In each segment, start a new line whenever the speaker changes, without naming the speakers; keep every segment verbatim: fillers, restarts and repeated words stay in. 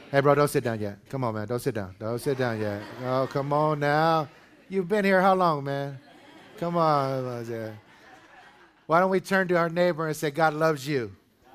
Hey, bro, don't sit down yet. Come on, man. Don't sit down. Don't sit down yet. Oh, come on now. You've been here how long, man? Come on. Yeah. Why don't we turn to our neighbor and say, God loves you?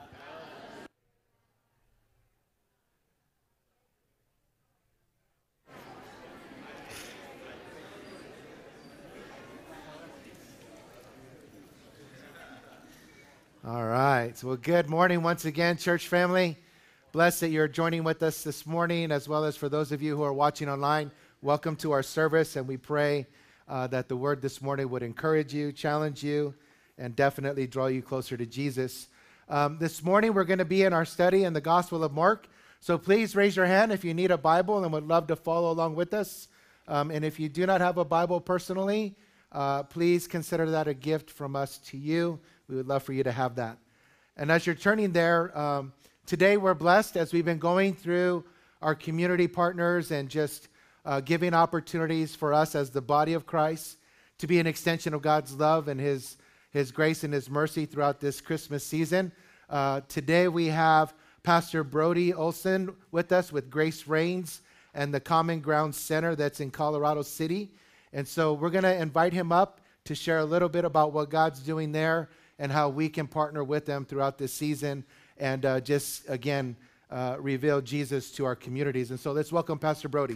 All right. Well, good morning once again, church family. Blessed that you're joining with us this morning, as well as for those of you who are watching online. Welcome to our service, and we pray uh, that the word this morning would encourage you, challenge you, and definitely draw you closer to Jesus. Um, this morning, we're going to be in our study in the Gospel of Mark. So please raise your hand if you need a Bible and would love to follow along with us. Um, and if you do not have a Bible personally, uh, please consider that a gift from us to you. We would love for you to have that. And as you're turning there, um, today we're blessed as we've been going through our community partners and just uh, giving opportunities for us as the body of Christ to be an extension of God's love and His, His grace and His mercy throughout this Christmas season. Uh, today we have Pastor Brody Olson with us with Grace Reigns and the Common Ground Center that's in Colorado City. And so we're going to invite him up to share a little bit about what God's doing there and how we can partner with them throughout this season and uh, just, again, uh, reveal Jesus to our communities. And so let's welcome Pastor Brody.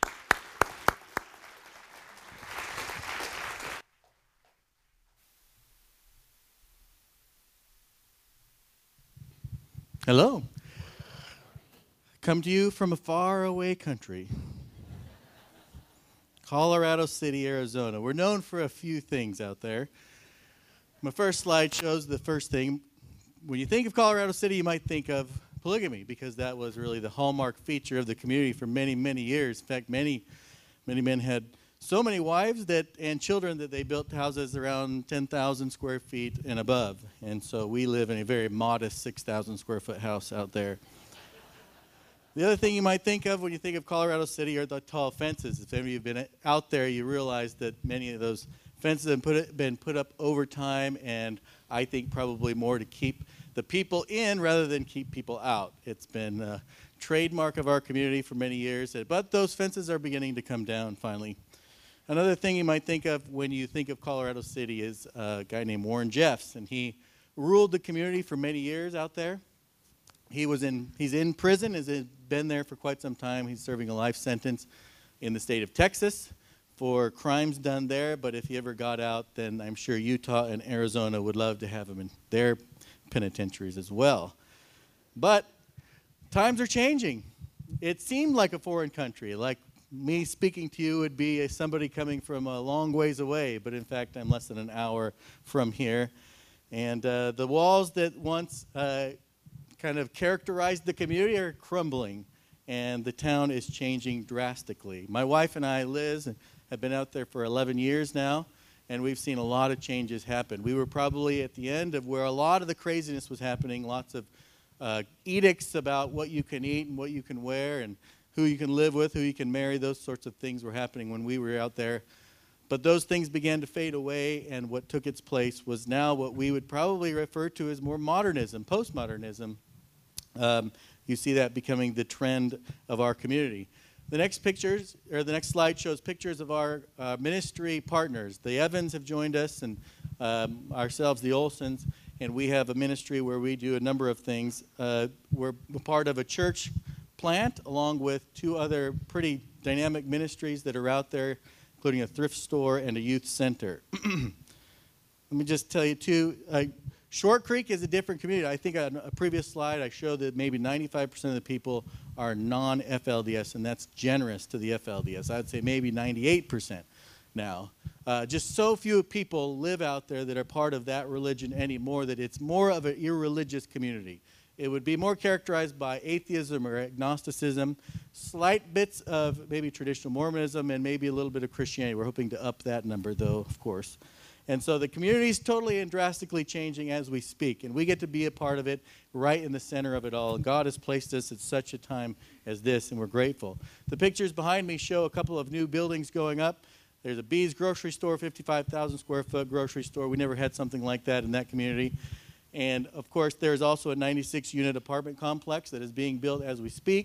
Hello. Come to you from a faraway country, Colorado City, Arizona. We're known for a few things out there. My first slide shows the first thing. When you think of Colorado City, you might think of polygamy, because that was really the hallmark feature of the community for many, many years. In fact, many, many men had so many wives that and children that they built houses around ten thousand square feet and above. And so we live in a very modest six thousand square foot house out there. The other thing you might think of when you think of Colorado City are the tall fences. If any of you have been out there, you realize that many of those fences have put, been put up over time, and I think probably more to keep the people in rather than keep people out. It's been a trademark of our community for many years, but those fences are beginning to come down finally. Another thing you might think of when you think of Colorado City is a guy named Warren Jeffs, and he ruled the community for many years out there. He was in, he's in prison, has been there for quite some time. He's serving a life sentence in the state of Texas for crimes done there, but if he ever got out, then I'm sure Utah and Arizona would love to have him in their penitentiaries as well. But times are changing. It seemed like a foreign country, like me speaking to you would be a, somebody coming from a long ways away, but in fact, I'm less than an hour from here. And uh, the walls that once uh, kind of characterized the community are crumbling, and the town is changing drastically. My wife and I, Liz, have been out there for eleven years now, and we've seen a lot of changes happen. We were probably at the end of where a lot of the craziness was happening, lots of uh, edicts about what you can eat and what you can wear and who you can live with, who you can marry. Those sorts of things were happening when we were out there. But those things began to fade away, and what took its place was now what we would probably refer to as more modernism, postmodernism. Um, you see that becoming the trend of our community. The next pictures, or the next slide shows pictures of our uh, ministry partners. The Evans have joined us, and um, ourselves, the Olsons, and we have a ministry where we do a number of things. Uh, we're part of a church plant along with two other pretty dynamic ministries that are out there, including a thrift store and a youth center. Let me just tell you, too, uh, Short Creek is a different community. I think on a previous slide I showed that maybe ninety-five percent of the people are non-F L D S, and that's generous to the F L D S. I'd say maybe ninety-eight percent now. Uh, just so few people live out there that are part of that religion anymore that it's more of an irreligious community. It would be more characterized by atheism or agnosticism, slight bits of maybe traditional Mormonism, and maybe a little bit of Christianity. We're hoping to up that number, though, of course. And so the community is totally and drastically changing as we speak, and we get to be a part of it right in the center of it all. And God has placed us at such a time as this, and we're grateful. The pictures behind me show a couple of new buildings going up. There's a Bees grocery store, fifty-five thousand square foot grocery store. We never had something like that in that community. And, of course, there's also a ninety-six unit apartment complex that is being built as we speak.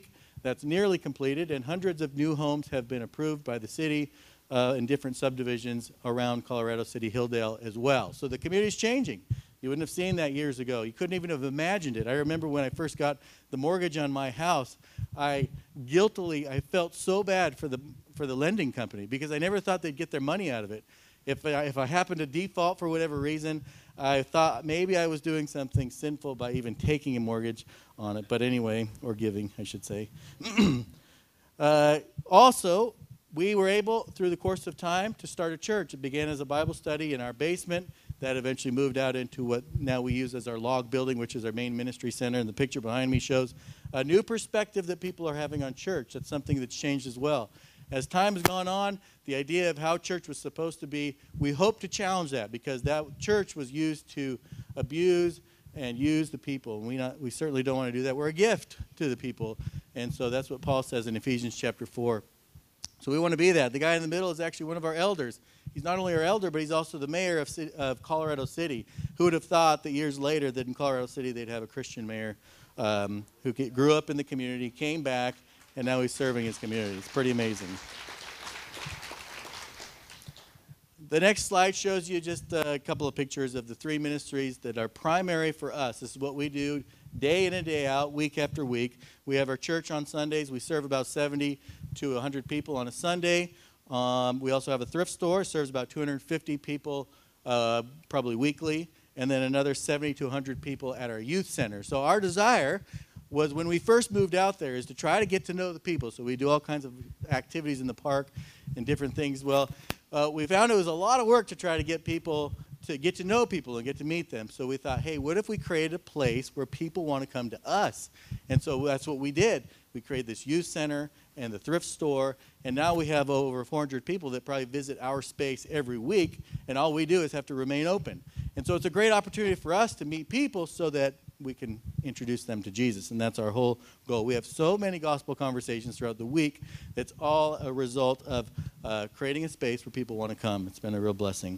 That's nearly completed, and hundreds of new homes have been approved by the city uh, in different subdivisions around Colorado City, Hilldale as well. So the community's changing. You wouldn't have seen that years ago. You couldn't even have imagined it. I remember when I first got the mortgage on my house, I guiltily, I felt so bad for the for the lending company because I never thought they'd get their money out of it. If I, if I happened to default for whatever reason, I thought maybe I was doing something sinful by even taking a mortgage on it. But anyway, or giving, I should say. uh, also, we were able, through the course of time, to start a church. It began as a Bible study in our basement. That eventually moved out into what now we use as our log building, which is our main ministry center. And the picture behind me shows a new perspective that people are having on church. That's something that's changed as well. As time has gone on, the idea of how church was supposed to be, we hope to challenge that because that church was used to abuse and use the people. And we, not, we certainly don't want to do that. We're a gift to the people. And so that's what Paul says in Ephesians chapter four. So we want to be that. The guy in the middle is actually one of our elders. He's not only our elder, but he's also the mayor of, of Colorado City. Who would have thought that years later that in Colorado City they'd have a Christian mayor um, who grew up in the community, came back, and now he's serving his community. It's pretty amazing. The next slide shows you just a couple of pictures of the three ministries that are primary for us. This is what we do day in and day out, week after week. We have our church on Sundays. We serve about seventy to one hundred people on a Sunday. Um, we also have a thrift store, serves about two hundred fifty people uh, probably weekly, and then another seventy to one hundred people at our youth center. So our desire was when we first moved out there is to try to get to know the people. So we do all kinds of activities in the park and different things. Well, uh, we found it was a lot of work to try to get people to get to know people and get to meet them. So we thought, hey, what if we created a place where people want to come to us? And so that's what we did. We created this youth center and the thrift store, and now we have over four hundred people that probably visit our space every week, and all we do is have to remain open. And so it's a great opportunity for us to meet people so that we can introduce them to Jesus, and that's our whole goal. We have so many gospel conversations throughout the week. That's all a result of uh, creating a space where people want to come. It's been a real blessing.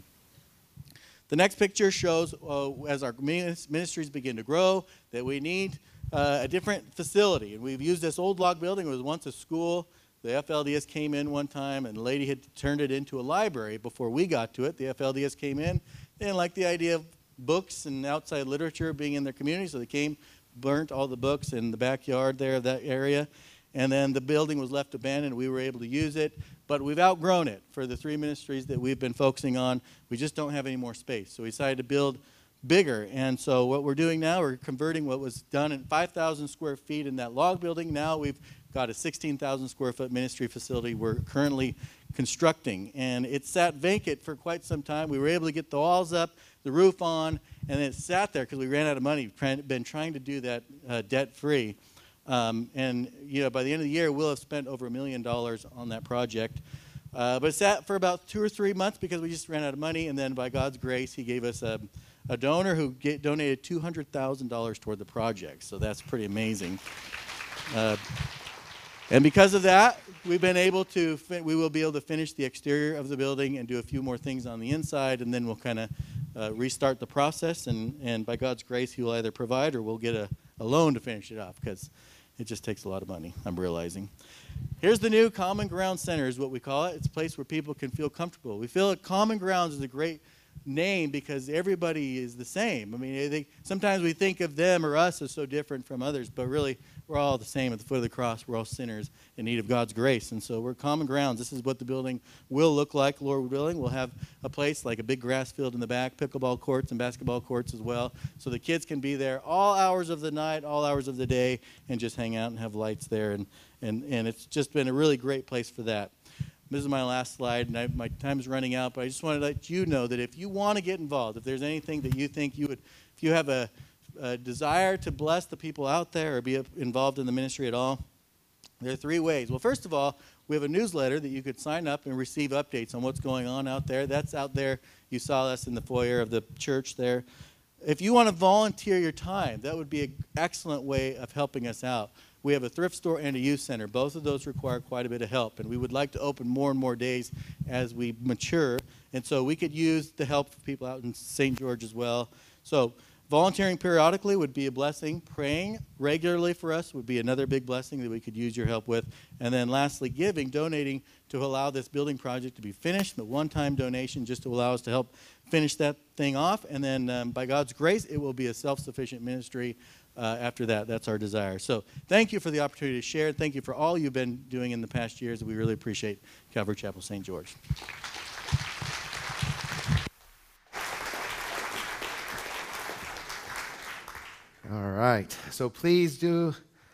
The next picture shows uh, as our ministries begin to grow that we need uh, a different facility. And we've used this old log building. It was once a school. The F L D S came in one time, and the lady had turned it into a library before we got to it. The F L D S came in. They didn't like the idea of books and outside literature being in their community, so they came, burnt all the books in the backyard there of that area. And then the building was left abandoned. We were able to use it. But we've outgrown it for the three ministries that we've been focusing on. We just don't have any more space. So we decided to build bigger. And so what we're doing now, we're converting what was done in five thousand square feet in that log building. Now we've got a sixteen thousand square foot ministry facility we're currently constructing. And it sat vacant for quite some time. We were able to get the walls up, the roof on, and it sat there because we ran out of money. We've been trying to do that uh, debt-free. Um, and, you know, by the end of the year, we'll have spent over a million dollars on that project. Uh, but it sat for about two or three months because we just ran out of money. And then by God's grace, he gave us a, a donor who get, donated two hundred thousand dollars toward the project. So that's pretty amazing. Uh, and because of that, we've been able to, fin- we will be able to finish the exterior of the building and do a few more things on the inside. And then we'll kind of uh, restart the process. And, and by God's grace, he will either provide or we'll get a, a loan to finish it off because it just takes a lot of money, I'm realizing. Here's the new Common Ground Center is what we call it. It's a place where people can feel comfortable. We feel that Common Grounds is a great name because everybody is the same. I mean, they, sometimes we think of them or us as so different from others, but really we're all the same at the foot of the cross. We're all sinners in need of God's grace. And so we're Common Grounds. This is what the building will look like, Lord willing. We'll have a place like a big grass field in the back, pickleball courts and basketball courts as well, so the kids can be there all hours of the night, all hours of the day, and just hang out and have lights there. And, and, and it's just been a really great place for that. This is my last slide, and I, my time is running out, but I just want to let you know that if you want to get involved, if there's anything that you think you would, if you have a, a desire to bless the people out there or be involved in the ministry at all, there are three ways. Well, first of all, we have a newsletter that you could sign up and receive updates on what's going on out there. That's out there. You saw us in the foyer of the church there. If you want to volunteer your time, that would be an excellent way of helping us out. We have a thrift store and a youth center. Both of those require quite a bit of help, and we would like to open more and more days as we mature. And so we could use the help of people out in Saint George as well. So Volunteering periodically would be a blessing. Praying regularly for us would be another big blessing that we could use your help with. And then lastly, giving, donating to allow this building project to be finished, the one-time donation just to allow us to help finish that thing off. And then um, by God's grace, it will be a self-sufficient ministry uh, after that. That's our desire. So thank you for the opportunity to share. Thank you for all you've been doing in the past years. We really appreciate Calvary Chapel Saint George.
All right. So please do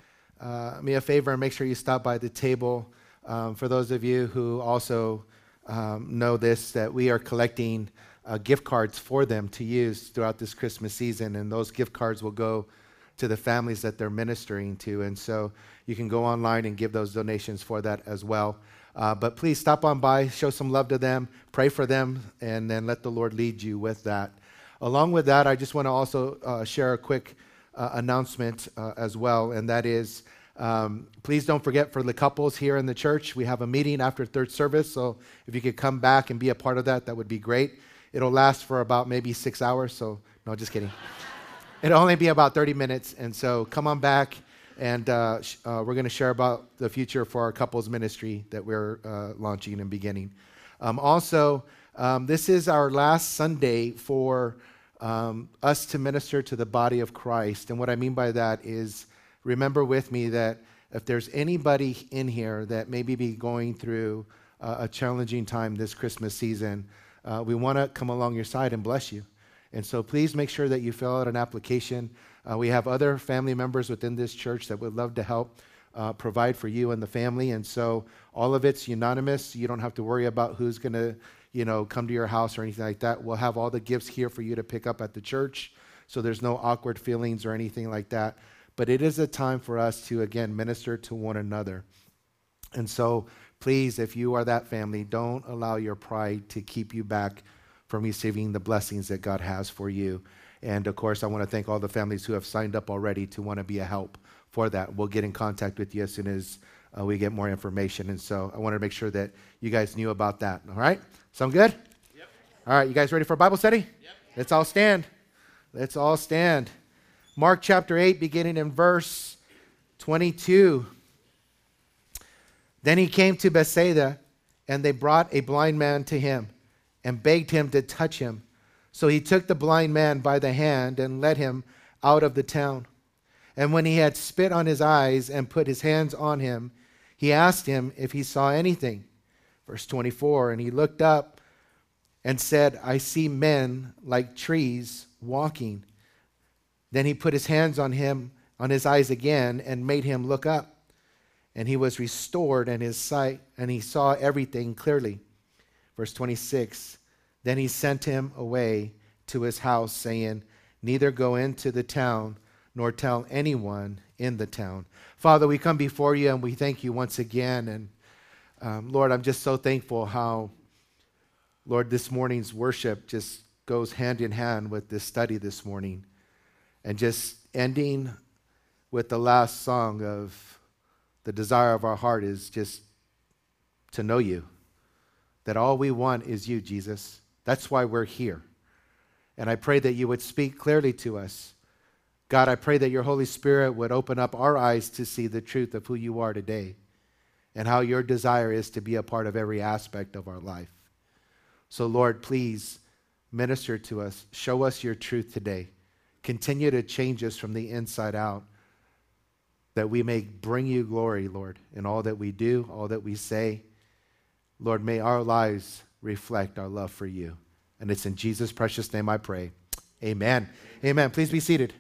uh, me a favor and make sure you stop by the table. Um, for those of you who also um, know this, that we are collecting uh, gift cards for them to use throughout this Christmas season, and those gift cards will go to the families that they're ministering to. And so you can go online and give those donations for that as well. Uh, but please stop on by, show some love to them, pray for them, and then let the Lord lead you with that. Along with that, I just want to also uh, share a quick Uh, announcement uh, as well, and that is um, please don't forget for the couples here in the church, we have a meeting after third service, so if you could come back and be a part of that, that would be great. It'll last for about maybe six hours, so no, just kidding. It'll only be about thirty minutes, and so come on back, and uh, sh- uh, we're going to share about the future for our couples ministry that we're uh, launching and beginning. Um, also, um, this is our last Sunday for Um, us to minister to the body of Christ. And what I mean by that is, remember with me that if there's anybody in here that maybe be going through uh, a challenging time this Christmas season, uh, we want to come along your side and bless you. And so please make sure that you fill out an application. Uh, we have other family members within this church that would love to help uh, provide for you and the family. And so all of it's unanimous. You don't have to worry about who's going to you know, come to your house or anything like that. We'll have all the gifts here for you to pick up at the church, so there's no awkward feelings or anything like that. But it is a time for us to, again, minister to one another. And so please, if you are that family, don't allow your pride to keep you back from receiving the blessings that God has for you. And of course, I want to thank all the families who have signed up already to want to be a help for that. We'll get in contact with you as soon as uh, we get more information. And so I wanted to make sure that you guys knew about that. All right? Sound good?
Yep.
All right, you guys ready for a Bible study?
Yep.
Let's all stand. Let's all stand. Mark chapter eight, beginning in verse twenty-two. Then he came to Bethsaida, and they brought a blind man to him and begged him to touch him. So he took the blind man by the hand and led him out of the town. And when he had spit on his eyes and put his hands on him, he asked him if he saw anything. Verse twenty-four, and he looked up and said, I see men like trees walking. Then he put his hands on him, on his eyes again, and made him look up. And he was restored in his sight, and he saw everything clearly. Verse twenty-six, then he sent him away to his house, saying, neither go into the town, nor tell anyone in the town. Father, we come before you, and we thank you once again. And Um, Lord, I'm just so thankful how, Lord, this morning's worship just goes hand in hand with this study this morning. And just ending with the last song of the desire of our heart is just to know you. That all we want is you, Jesus. That's why we're here. And I pray that you would speak clearly to us. God, I pray that your Holy Spirit would open up our eyes to see the truth of who you are today, and how your desire is to be a part of every aspect of our life. So, Lord, please minister to us. Show us your truth today. Continue to change us from the inside out, that we may bring you glory, Lord, in all that we do, all that we say. Lord, may our lives reflect our love for you. And it's in Jesus' precious name I pray. Amen. Amen. Please be seated.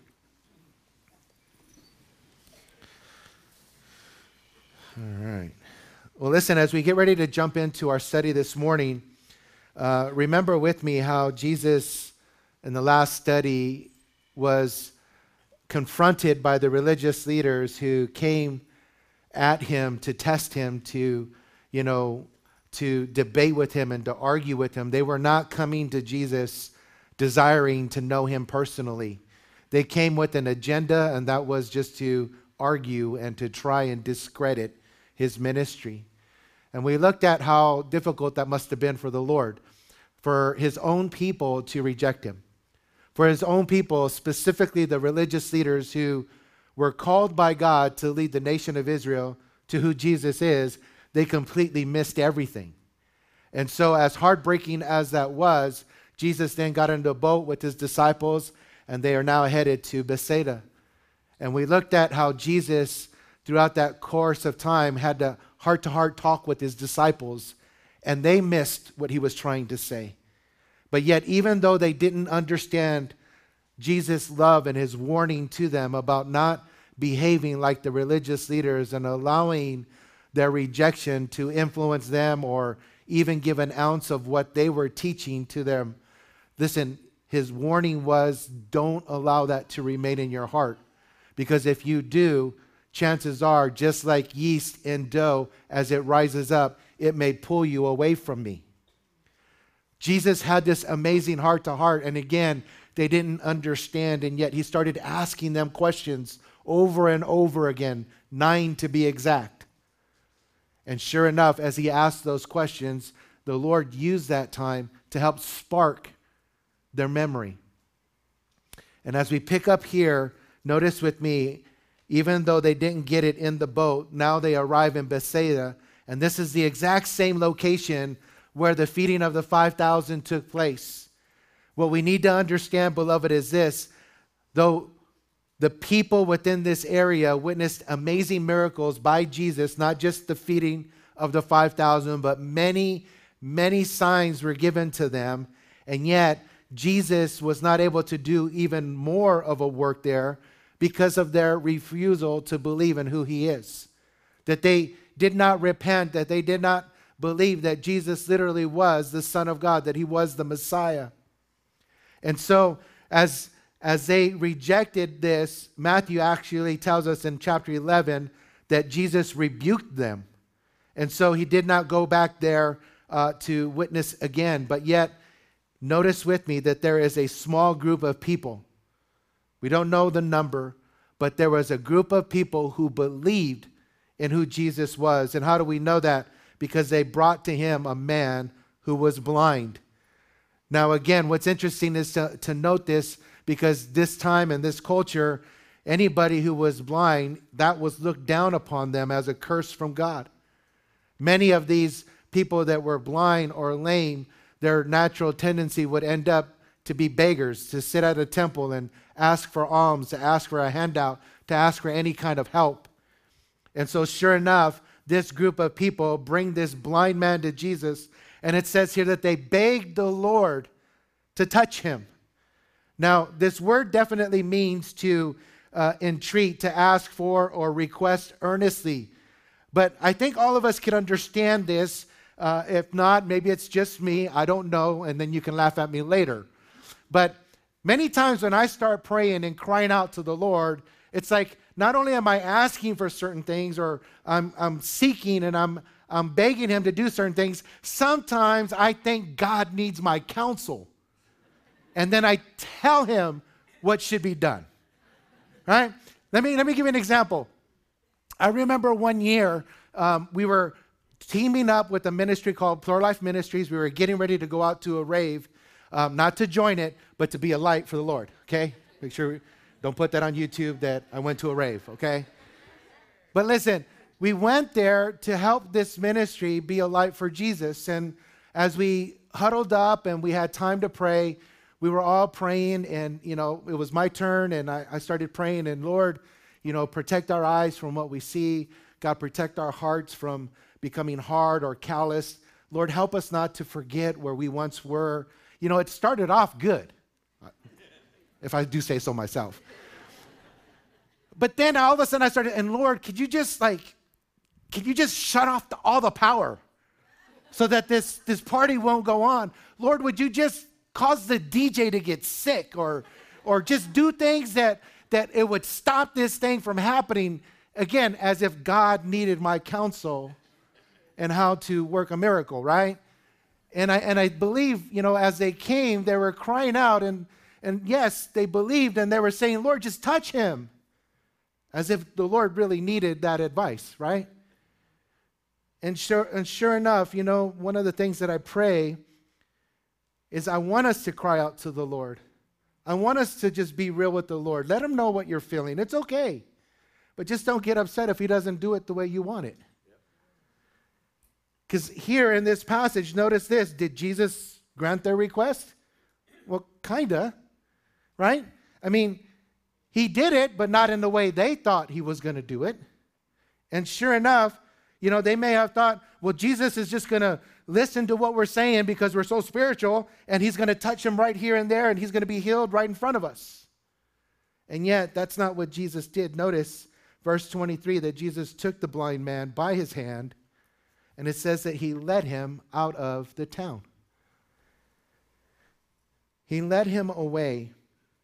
All right. Well, listen, as we get ready to jump into our study this morning, uh, remember with me how Jesus, in the last study, was confronted by the religious leaders who came at him to test him, to, you know, to debate with him and to argue with him. They were not coming to Jesus desiring to know him personally. They came with an agenda, and that was just to argue and to try and discredit his ministry. And we looked at how difficult that must have been for the Lord, for his own people to reject him, for his own people, specifically the religious leaders who were called by God to lead the nation of Israel to who Jesus is, they completely missed everything. And so as heartbreaking as that was, Jesus then got into a boat with his disciples, and they are now headed to Bethsaida. And we looked at how Jesus, throughout that course of time, had a heart-to-heart talk with his disciples, and they missed what he was trying to say. But yet, even though they didn't understand Jesus' love and his warning to them about not behaving like the religious leaders and allowing their rejection to influence them or even give an ounce of what they were teaching to them, listen, his warning was, don't allow that to remain in your heart. Because if you do, chances are, just like yeast in dough, as it rises up, it may pull you away from me. Jesus had this amazing heart-to-heart, and again, they didn't understand, and yet he started asking them questions over and over again, nine to be exact. And sure enough, as he asked those questions, the Lord used that time to help spark their memory. And as we pick up here, notice with me, even though they didn't get it in the boat, now they arrive in Bethsaida, and this is the exact same location where the feeding of the five thousand took place. What we need to understand, beloved, is this: though the people within this area witnessed amazing miracles by Jesus, not just the feeding of the five thousand, but many, many signs were given to them, and yet Jesus was not able to do even more of a work there because of their refusal to believe in who he is. That they did not repent, that they did not believe that Jesus literally was the Son of God, that he was the Messiah. And so as, as they rejected this, Matthew actually tells us in chapter eleven that Jesus rebuked them. And so he did not go back there uh, to witness again. But yet, notice with me that there is a small group of people. We don't know the number, but there was a group of people who believed in who Jesus was. And how do we know that? Because they brought to him a man who was blind. Now again, what's interesting is to, to note this, because this time in this culture, anybody who was blind, that was looked down upon them as a curse from God. Many of these people that were blind or lame, their natural tendency would end up to be beggars, to sit at a temple and ask for alms, to ask for a handout, to ask for any kind of help. And so sure enough, this group of people bring this blind man to Jesus, and it says here that they begged the Lord to touch him. Now, this word definitely means to uh, entreat, to ask for, or request earnestly. But I think all of us can understand this. Uh, if not, maybe it's just me. I don't know, and then you can laugh at me later. But many times when I start praying and crying out to the Lord, it's like, not only am I asking for certain things, or I'm, I'm seeking and I'm, I'm begging him to do certain things, sometimes I think God needs my counsel. And then I tell him what should be done. Right? Let me, let me give you an example. I remember one year um, we were teaming up with a ministry called Pure Life Ministries. We were getting ready to go out to a rave, um, not to join it, but to be a light for the Lord. Okay? Make sure we, don't put that on YouTube that I went to a rave, okay? But listen, we went there to help this ministry be a light for Jesus. And as we huddled up and we had time to pray, we were all praying, and, you know, it was my turn, and I, I started praying, and Lord, you know, protect our eyes from what we see. God, protect our hearts from becoming hard or calloused. Lord, help us not to forget where we once were. You know, it started off good, if I do say so myself. But then all of a sudden I started, and Lord, could you just like, could you just shut off the, all the power so that this, this party won't go on? Lord, would you just cause the D J to get sick, or, or just do things that, that it would stop this thing from happening? Again, as if God needed my counsel and how to work a miracle, right? And I, and I believe, you know, as they came, they were crying out, and, and yes, they believed, and they were saying, Lord, just touch him. As if the Lord really needed that advice, right? And sure, and sure enough, you know, one of the things that I pray is I want us to cry out to the Lord. I want us to just be real with the Lord. Let him know what you're feeling. It's okay. But just don't get upset if he doesn't do it the way you want it. Because here in this passage, notice this. Did Jesus grant their request? Well, kind of, right? I mean, he did it, but not in the way they thought he was going to do it. And sure enough, you know, they may have thought, well, Jesus is just going to listen to what we're saying because we're so spiritual, and he's going to touch him right here and there, and he's going to be healed right in front of us. And yet, that's not what Jesus did. Notice verse twenty-three, that Jesus took the blind man by his hand, and it says that he led him out of the town. He led him away.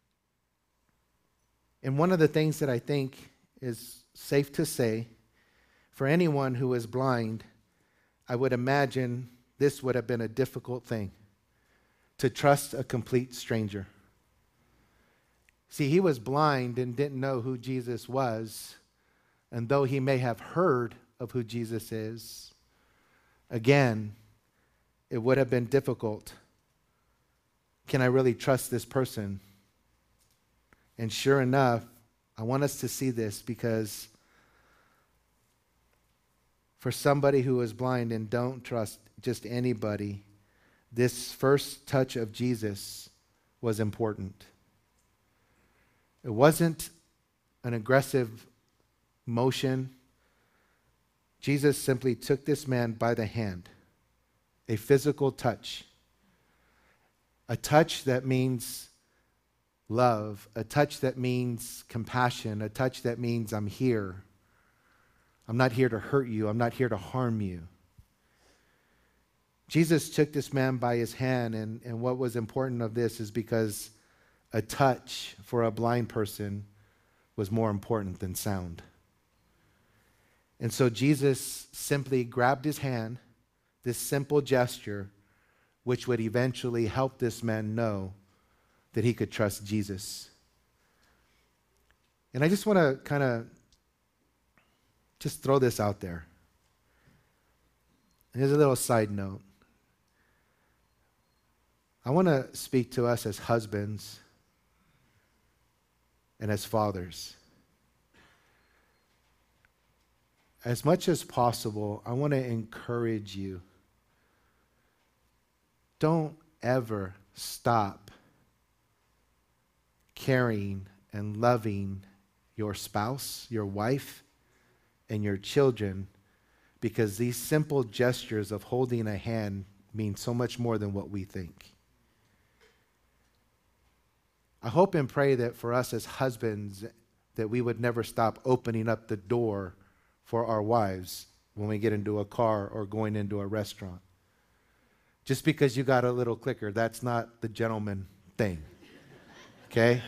And one of the things that I think is safe to say, for anyone who is blind, I would imagine this would have been a difficult thing, to trust a complete stranger. See, he was blind and didn't know who Jesus was, and though he may have heard of who Jesus is, again, it would have been difficult. Can I really trust this person? And sure enough, I want us to see this, because for somebody who is blind and don't trust just anybody, this first touch of Jesus was important. It wasn't an aggressive motion. Jesus simply took this man by the hand, a physical touch, a touch that means love, a touch that means compassion, a touch that means I'm here. I'm not here to hurt you. I'm not here to harm you. Jesus took this man by his hand, and, and what was important of this is because a touch for a blind person was more important than sound. And so Jesus simply grabbed his hand, this simple gesture, which would eventually help this man know that he could trust Jesus. And I just want to kind of just throw this out there. Here's a little side note. I want to speak to us as husbands and as fathers. As much as possible, I want to encourage you. Don't ever stop caring and loving your spouse, your wife, and your children, because these simple gestures of holding a hand mean so much more than what we think. I hope and pray that for us as husbands, that we would never stop opening up the door for our wives when we get into a car or going into a restaurant. Just because you got a little clicker, that's not the gentleman thing. Okay?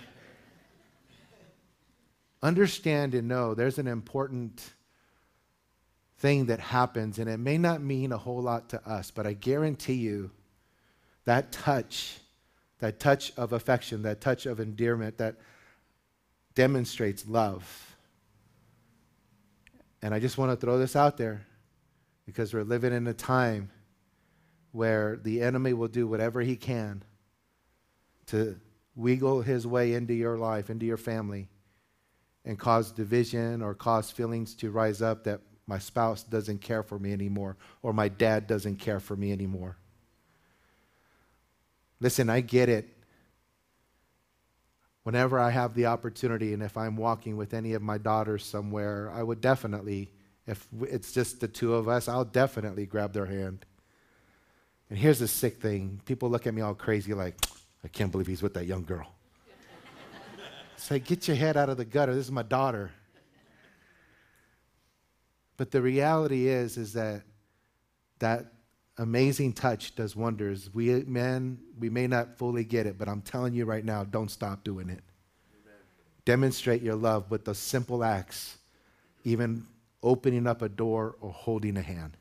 Understand and know there's an important thing that happens, and it may not mean a whole lot to us, but I guarantee you that touch, that touch of affection, that touch of endearment, that demonstrates love. And I just want to throw this out there, because we're living in a time where the enemy will do whatever he can to wiggle his way into your life, into your family, and cause division or cause feelings to rise up that my spouse doesn't care for me anymore, or my dad doesn't care for me anymore. Listen, I get it. Whenever I have the opportunity, and if I'm walking with any of my daughters somewhere, I would definitely, if it's just the two of us, I'll definitely grab their hand. And here's the sick thing. People look at me all crazy like, I can't believe he's with that young girl. It's like, get your head out of the gutter. This is my daughter. But the reality is, is that that amazing touch does wonders. We men, we may not fully get it, but I'm telling you right now, don't stop doing it. Amen. Demonstrate your love with those simple acts, even opening up a door or holding a hand.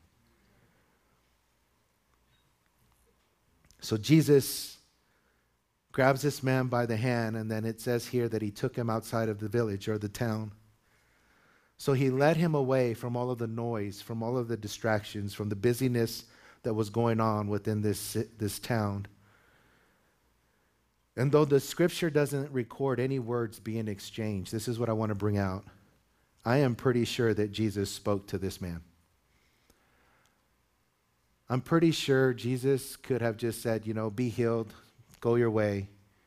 So Jesus grabs this man by the hand, and then it says here that he took him outside of the village or the town. So he led him away from all of the noise, from all of the distractions, from the busyness that was going on within this, this town. And though the scripture doesn't record any words being exchanged, this is what I want to bring out. I am pretty sure that Jesus spoke to this man. I'm pretty sure Jesus could have just said, you know, be healed, go your way.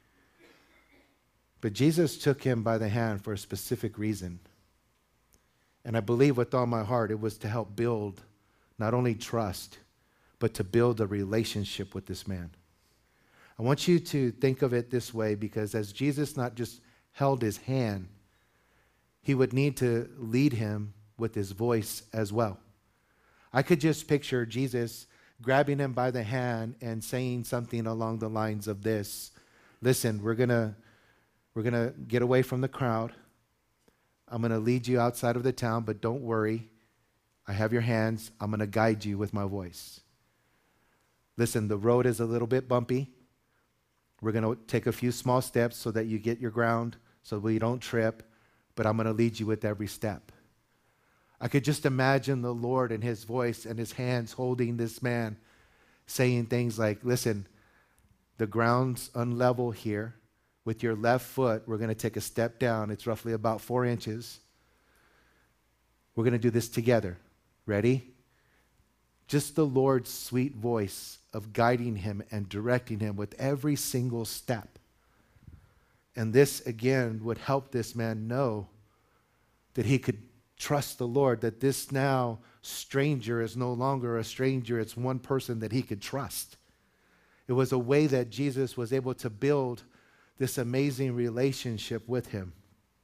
But Jesus took him by the hand for a specific reason. And I believe with all my heart it was to help build not only trust, but to build a relationship with this man. I want you to think of it this way, because as Jesus not just held his hand, he would need to lead him with his voice as well. I could just picture Jesus grabbing him by the hand and saying something along the lines of this: listen, we're gonna we're gonna get away from the crowd. I'm gonna lead you outside of the town, but don't worry. I have your hands. I'm gonna guide you with my voice. Listen, the road is a little bit bumpy. We're going to take a few small steps so that you get your ground, so we don't trip, but I'm going to lead you with every step. I could just imagine the Lord and his voice and his hands holding this man, saying things like, listen, the ground's unlevel here. With your left foot, we're going to take a step down. It's roughly about four inches. We're going to do this together. Ready? Just the Lord's sweet voice of guiding him and directing him with every single step. And this, again, would help this man know that he could trust the Lord, that this now stranger is no longer a stranger. It's one person that he could trust. It was a way that Jesus was able to build this amazing relationship with him.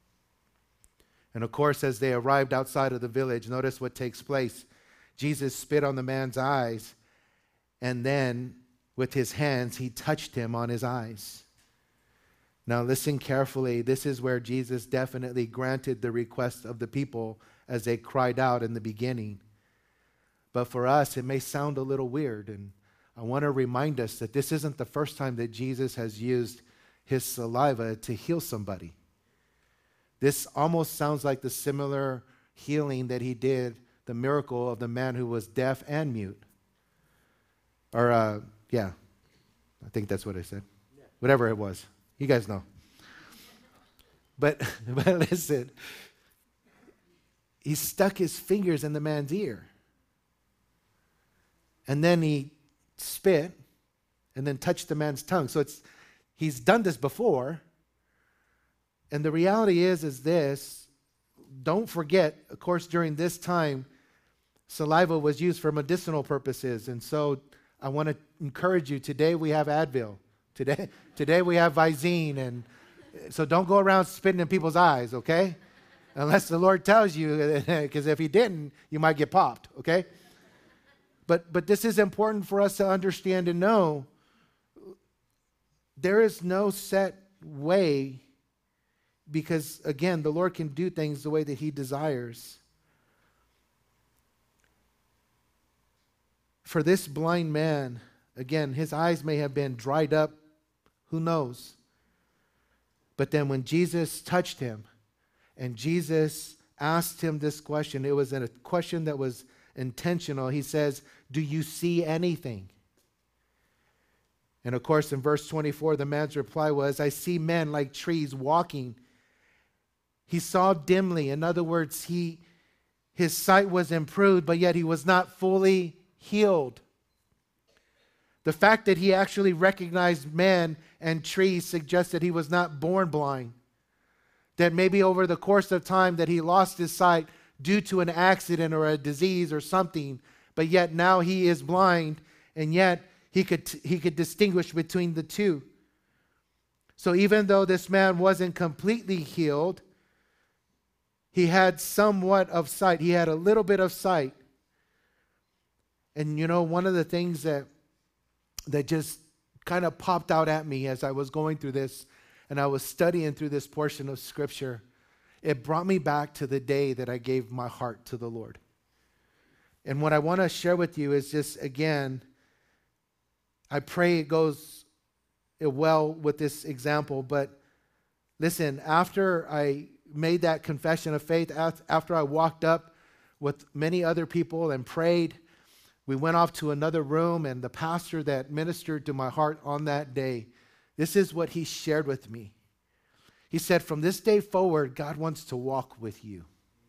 And of course, as they arrived outside of the village, notice what takes place. Jesus spit on the man's eyes, and then with his hands, he touched him on his eyes. Now listen carefully. This is where Jesus definitely granted the request of the people as they cried out in the beginning. But for us, it may sound a little weird, and I want to remind us that this isn't the first time that Jesus has used his saliva to heal somebody. This almost sounds like the similar healing that he did, the miracle of the man who was deaf and mute. Or, uh, yeah, I think that's what I said. Yeah. Whatever it was. You guys know. But, but listen, he stuck his fingers in the man's ear. And then he spit and then touched the man's tongue. So it's he's done this before. And the reality is, is this, don't forget, of course, during this time, saliva was used for medicinal purposes. And so I want to encourage you, today we have Advil. Today, today we have Visine. And so don't go around spitting in people's eyes, okay? Unless the Lord tells you, because if he didn't, you might get popped, okay? But, but this is important for us to understand and know. There is no set way, because, again, the Lord can do things the way that he desires. For this blind man, again, his eyes may have been dried up. Who knows? But then when Jesus touched him and Jesus asked him this question, it was a question that was intentional. He says, "Do you see anything?" And of course, in verse twenty-four, the man's reply was, "I see men like trees walking." He saw dimly. In other words, he, his sight was improved, but yet he was not fully healed. The fact that he actually recognized men and trees suggests that he was not born blind. That maybe over the course of time that he lost his sight due to an accident or a disease or something, but yet now he is blind, and yet he could, he could distinguish between the two. So even though this man wasn't completely healed, he had somewhat of sight. He had a little bit of sight. And you know, one of the things that that just kind of popped out at me as I was going through this and I was studying through this portion of Scripture, it brought me back to the day that I gave my heart to the Lord. And what I want to share with you is just, again, I pray it goes well with this example, but listen, after I made that confession of faith, after I walked up with many other people and prayed, we went off to another room, and the pastor that ministered to my heart on that day, This is what he shared with me. He said, from this day forward, God wants to walk with you.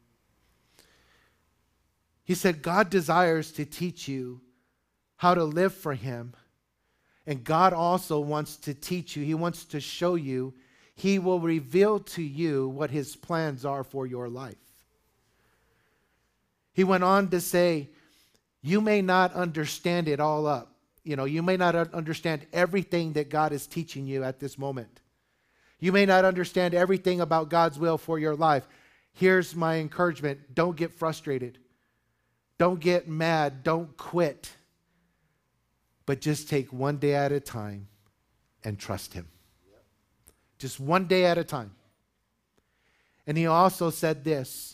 He said, God desires to teach you how to live for him. And God also wants to teach you. He wants to show you. He will reveal to you what his plans are for your life. He went on to say, you may not understand it all up. You know, you may not understand everything that God is teaching you at this moment. You may not understand everything about God's will for your life. Here's my encouragement. Don't get frustrated. Don't get mad. Don't quit. But just take one day at a time and trust him. Yep. Just one day at a time. And he also said this.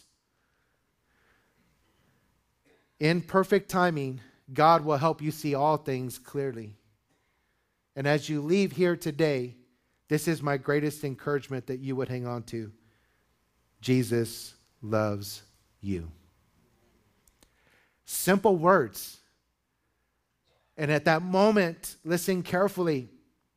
In perfect timing, God will help you see all things clearly. And as you leave here today, this is my greatest encouragement that you would hang on to. Jesus loves you. Simple words. And at that moment, listen carefully.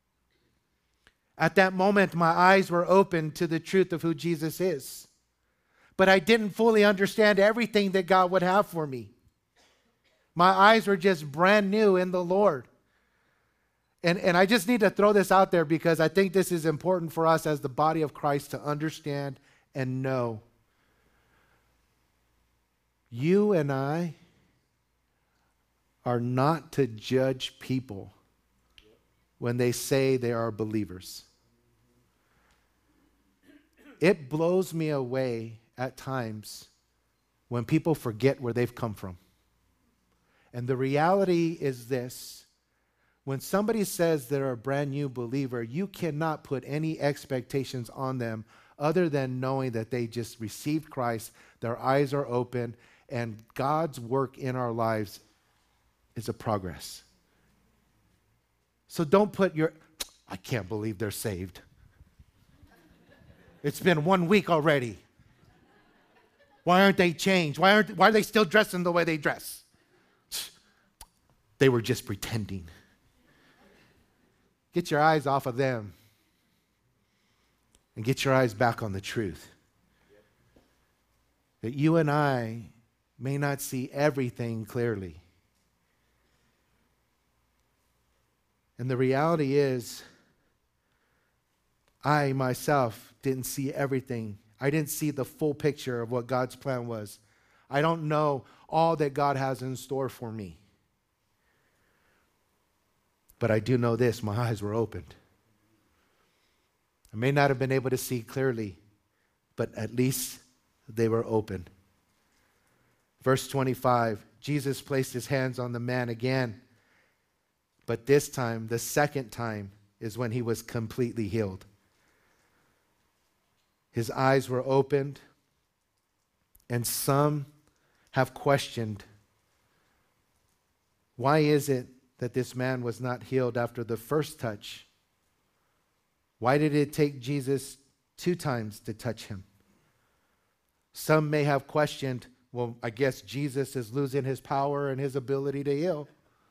At that moment, my eyes were open to the truth of who Jesus is. But I didn't fully understand everything that God would have for me. My eyes were just brand new in the Lord. And, and I just need to throw this out there because I think this is important for us as the body of Christ to understand and know. You and I are not to judge people when they say they are believers. It blows me away at times when people forget where they've come from. And the reality is this. When somebody says they're a brand new believer, you cannot put any expectations on them other than knowing that they just received Christ, their eyes are open, and God's work in our lives is a progress. So don't put your, I can't believe they're saved. It's been one week already. Why aren't they changed? Why aren't, why are they still dressing the way they dress? They were just pretending. Get your eyes off of them and get your eyes back on the truth. That you and I may not see everything clearly. And the reality is, I myself didn't see everything. I didn't see the full picture of what God's plan was. I don't know all that God has in store for me. But I do know this, my eyes were opened. I may not have been able to see clearly, but at least they were open. Verse twenty-five, Jesus placed his hands on the man again. But this time, the second time, is when he was completely healed. His eyes were opened, and some have questioned, why is it that this man was not healed after the first touch? Why did it take Jesus two times to touch him? Some may have questioned, well, I guess Jesus is losing his power and his ability to heal.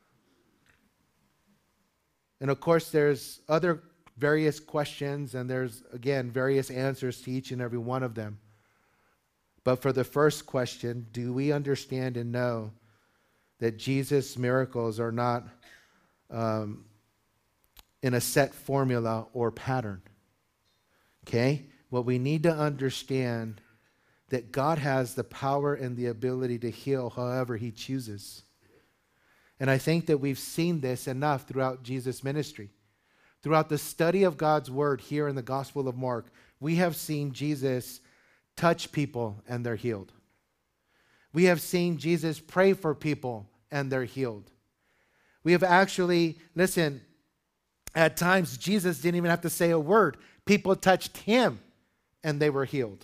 And of course, there's other various questions, and there's, again, various answers to each and every one of them. But for the first question, do we understand and know that Jesus' miracles are not um, in a set formula or pattern? Okay? What we need to understand that God has the power and the ability to heal however he chooses. And I think that we've seen this enough throughout Jesus' ministry. Throughout the study of God's word here in the Gospel of Mark, we have seen Jesus touch people and they're healed. We have seen Jesus pray for people and they're healed. We have actually, listen, at times Jesus didn't even have to say a word. People touched him and they were healed.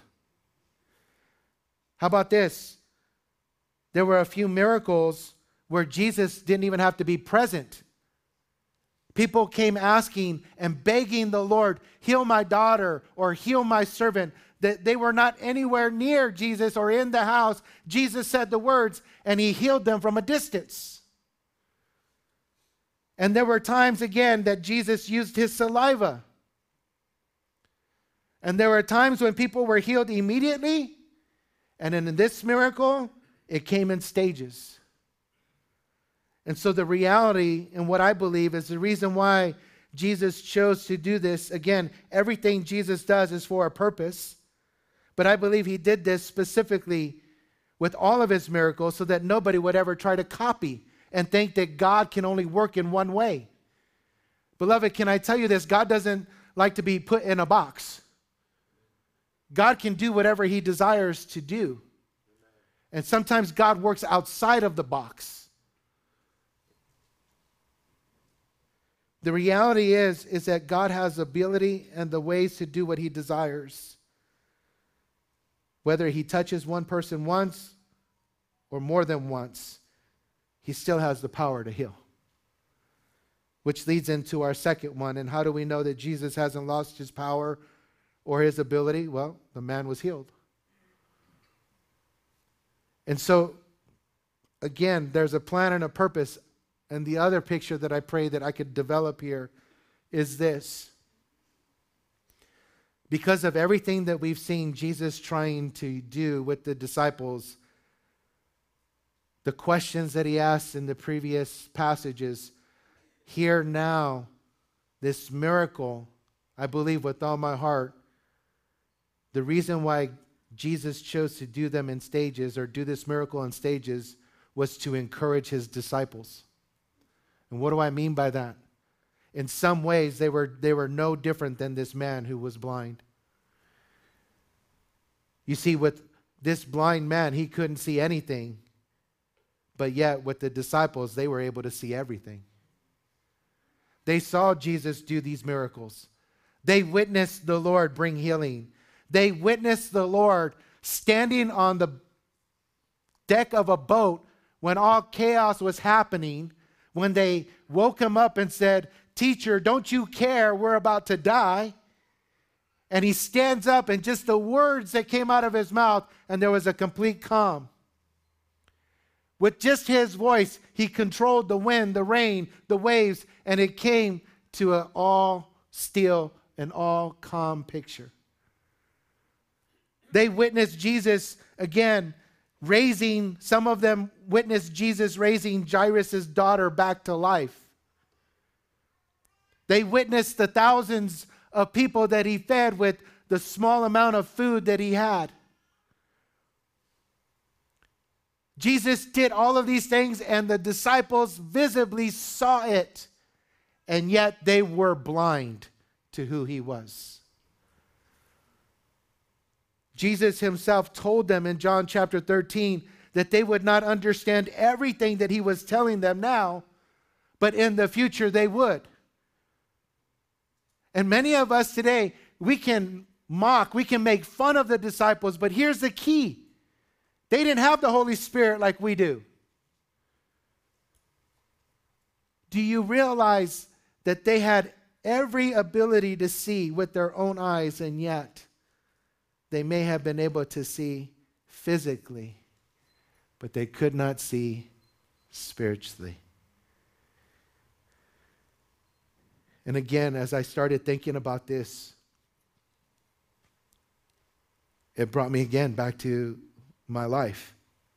How about this? There were a few miracles where Jesus didn't even have to be present. People came asking and begging the Lord, heal my daughter or heal my servant. That they were not anywhere near Jesus or in the house. Jesus said the words and he healed them from a distance. And there were times, again, that Jesus used his saliva. And there were times when people were healed immediately. And in this miracle, it came in stages. And so the reality, and what I believe, is the reason why Jesus chose to do this. Again, everything Jesus does is for a purpose. But I believe he did this specifically with all of his miracles so that nobody would ever try to copy and think that God can only work in one way. Beloved, can I tell you this? God doesn't like to be put in a box. God can do whatever he desires to do. And sometimes God works outside of the box. The reality is, is that God has the ability and the ways to do what he desires. Whether he touches one person once or more than once, he still has the power to heal. Which leads into our second one. And how do we know that Jesus hasn't lost his power or his ability? Well, the man was healed. And so, again, there's a plan and a purpose. And the other picture that I pray that I could develop here is this. Because of everything that we've seen Jesus trying to do with the disciples, the questions that he asked in the previous passages, here now, this miracle, I believe with all my heart, the reason why Jesus chose to do them in stages or do this miracle in stages was to encourage his disciples. And what do I mean by that? In some ways, they were, they were no different than this man who was blind. You see, with this blind man, he couldn't see anything. But yet, with the disciples, they were able to see everything. They saw Jesus do these miracles. They witnessed the Lord bring healing. They witnessed the Lord standing on the deck of a boat when all chaos was happening, when they woke him up and said, "Teacher, don't you care? We're about to die." And he stands up, and just the words that came out of his mouth, and there was a complete calm. With just his voice, he controlled the wind, the rain, the waves, and it came to an all still and all calm picture. They witnessed Jesus, again, raising, some of them witnessed Jesus raising Jairus' daughter back to life. They witnessed the thousands of people that he fed with the small amount of food that he had. Jesus did all of these things, and the disciples visibly saw it, and yet they were blind to who he was. Jesus himself told them in John chapter thirteen that they would not understand everything that he was telling them now, but in the future they would. And many of us today, we can mock, we can make fun of the disciples, but here's the key. They didn't have the Holy Spirit like we do. Do you realize that they had every ability to see with their own eyes, and yet they may have been able to see physically, but they could not see spiritually? And again, as I started thinking about this, it brought me again back to my life.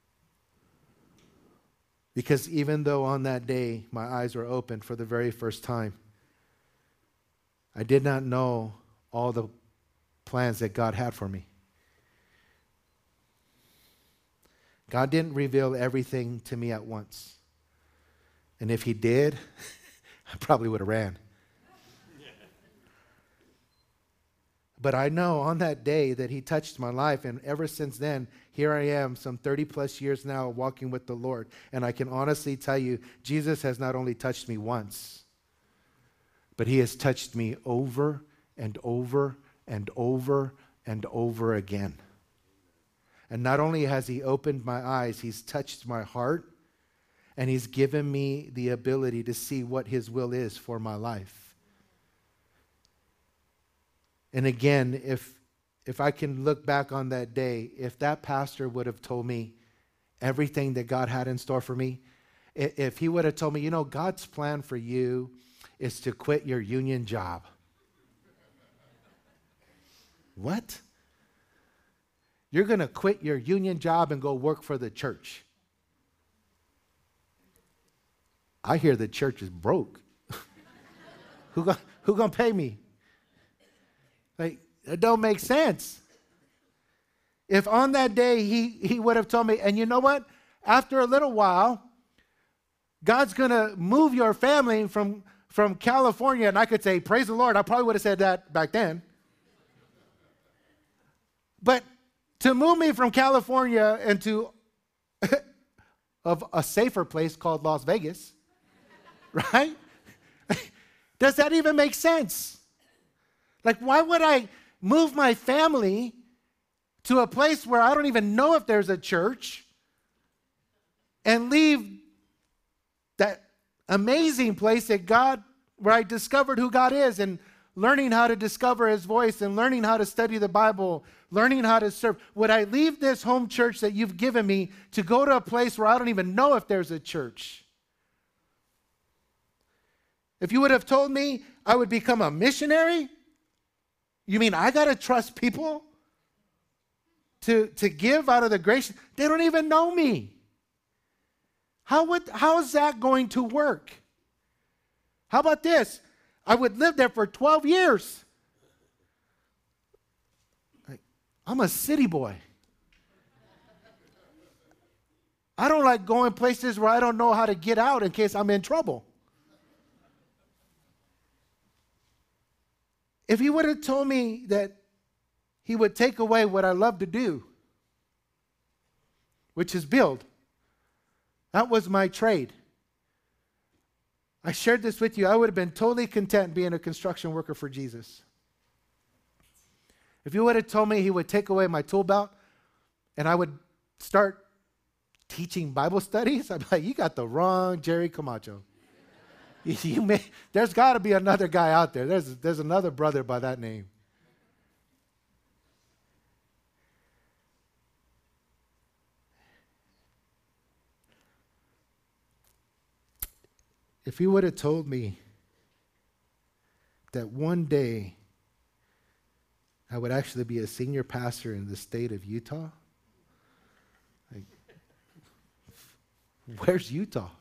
Because even though on that day my eyes were opened for the very first time, I did not know all the plans that God had for me. God didn't reveal everything to me at once. And if he did, I probably would have ran. But I know on that day that he touched my life, and ever since then, here I am, some thirty plus years now, walking with the Lord. And I can honestly tell you, Jesus has not only touched me once, but he has touched me over and over and over and over again. And not only has he opened my eyes, he's touched my heart, and he's given me the ability to see what his will is for my life. And again, if if I can look back on that day, if that pastor would have told me everything that God had in store for me, I- If he would have told me, you know, God's plan for you is to quit your union job. What? You're going to quit your union job and go work for the church. I hear the church is broke. who go, who going to pay me? Like, it don't make sense. If on that day he, he would have told me, and you know what? After a little while, God's going to move your family from, from California, and I could say, praise the Lord. I probably would have said that back then. But to move me from California into of a safer place called Las Vegas, right? Does that even make sense? Like, why would I move my family to a place where I don't even know if there's a church and leave that amazing place that God, where I discovered who God is and learning how to discover his voice and learning how to study the Bible, learning how to serve? Would I leave this home church that you've given me to go to a place where I don't even know if there's a church? If you would have told me I would become a missionary, you mean I got to trust people to, to give out of the grace? They don't even know me. How would, how is that going to work? How about this? I would live there for twelve years. I'm a city boy. I don't like going places where I don't know how to get out in case I'm in trouble. If he would have told me that he would take away what I love to do, which is build, that was my trade. I shared this with you. I would have been totally content being a construction worker for Jesus. If you would have told me he would take away my tool belt and I would start teaching Bible studies, I'd be like, you got the wrong Jerry Camacho. you, you may, there's got to be another guy out there. There's, there's another brother by that name. If he would have told me that one day I would actually be a senior pastor in the state of Utah, like, where's Utah?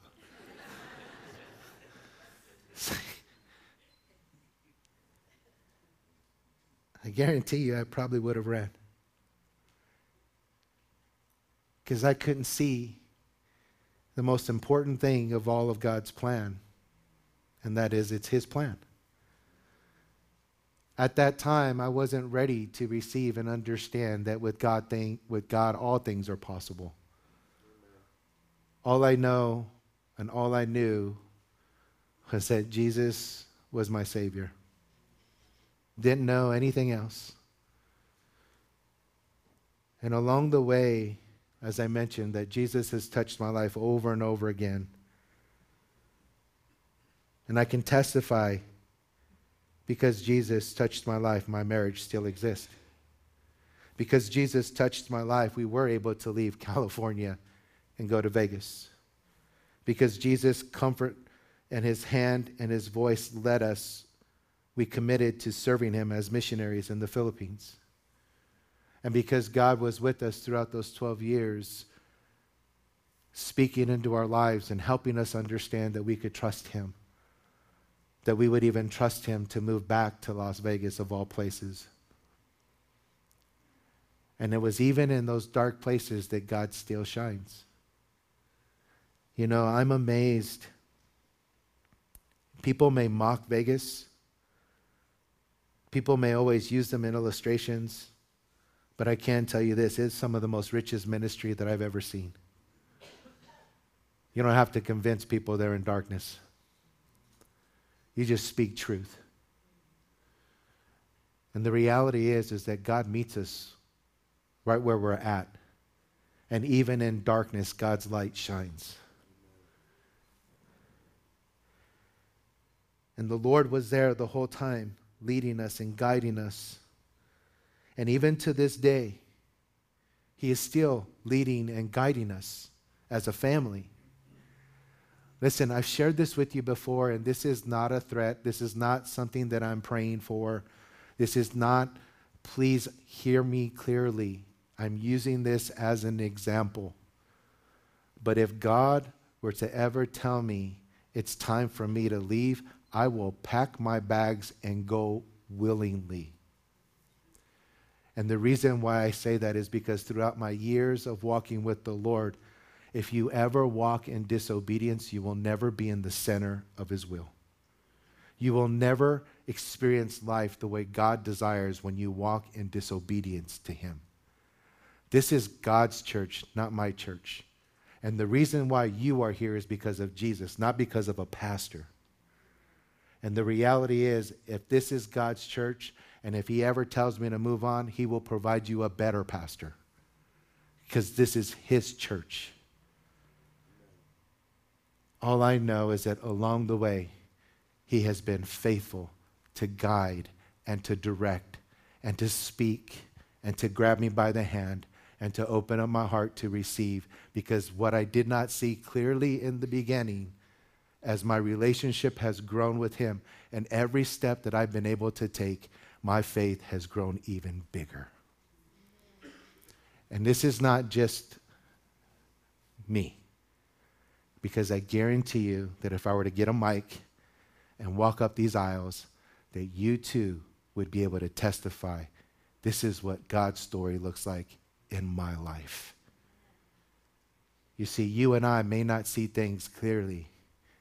I guarantee you I probably would have ran. Because I couldn't see the most important thing of all of God's plan, and that is it's his plan. At that time, I wasn't ready to receive and understand that with God, thing, with God, all things are possible. All I know and all I knew was that Jesus was my Savior. Didn't know anything else. And along the way, as I mentioned, that Jesus has touched my life over and over again. And I can testify, because Jesus touched my life, my marriage still exists. Because Jesus touched my life, we were able to leave California and go to Vegas. Because Jesus' comfort and his hand and his voice led us, we committed to serving him as missionaries in the Philippines. And because God was with us throughout those twelve years, speaking into our lives and helping us understand that we could trust him, that we would even trust him to move back to Las Vegas of all places. And it was even in those dark places that God still shines. You know, I'm amazed. People may mock Vegas. People may always use them in illustrations. But I can tell you this, it's some of the most richest ministry that I've ever seen. You don't have to convince people they're in darkness. You just speak truth. And the reality is, is that God meets us right where we're at. And even in darkness, God's light shines. And the Lord was there the whole time, leading us and guiding us. And even to this day, he is still leading and guiding us as a family. Listen, I've shared this with you before, and this is not a threat. This is not something that I'm praying for. This is not, please hear me clearly. I'm using this as an example. But if God were to ever tell me it's time for me to leave, I will pack my bags and go willingly. And the reason why I say that is because throughout my years of walking with the Lord, if you ever walk in disobedience, you will never be in the center of his will. You will never experience life the way God desires when you walk in disobedience to him. This is God's church, not my church. And the reason why you are here is because of Jesus, not because of a pastor. And the reality is, if this is God's church, and if he ever tells me to move on, he will provide you a better pastor. Because this is his church. All I know is that along the way, he has been faithful to guide and to direct and to speak and to grab me by the hand and to open up my heart to receive. Because what I did not see clearly in the beginning, as my relationship has grown with him and every step that I've been able to take, my faith has grown even bigger. And this is not just me. Because I guarantee you that if I were to get a mic and walk up these aisles, that you too would be able to testify, this is what God's story looks like in my life. You see, you and I may not see things clearly,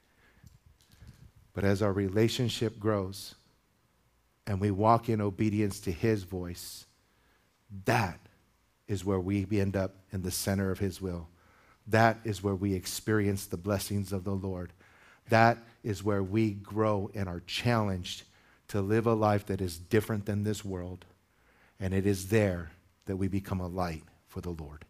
but as our relationship grows and we walk in obedience to his voice, that is where we end up in the center of his will. That is where we experience the blessings of the Lord. That is where we grow and are challenged to live a life that is different than this world. And it is there that we become a light for the Lord.